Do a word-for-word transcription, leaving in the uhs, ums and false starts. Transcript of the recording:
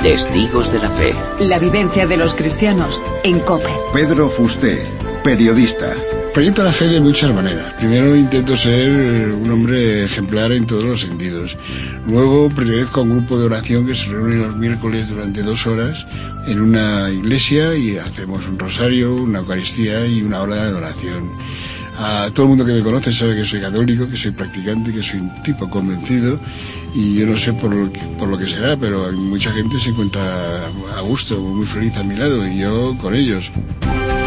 Testigos de la Fe. La vivencia de los cristianos en COPE. Pedro Fusté, periodista. Proyecto la fe de muchas maneras. Primero intento ser un hombre ejemplar en todos los sentidos. Luego pertenezco a un grupo de oración que se reúne los miércoles durante dos horas en una iglesia y hacemos un rosario, una eucaristía y una hora de adoración. A todo el mundo que me conoce sabe que soy católico, que soy practicante, que soy un tipo convencido y yo no sé por lo que, por lo que será, pero mucha gente se encuentra a gusto, muy feliz a mi lado y yo con ellos.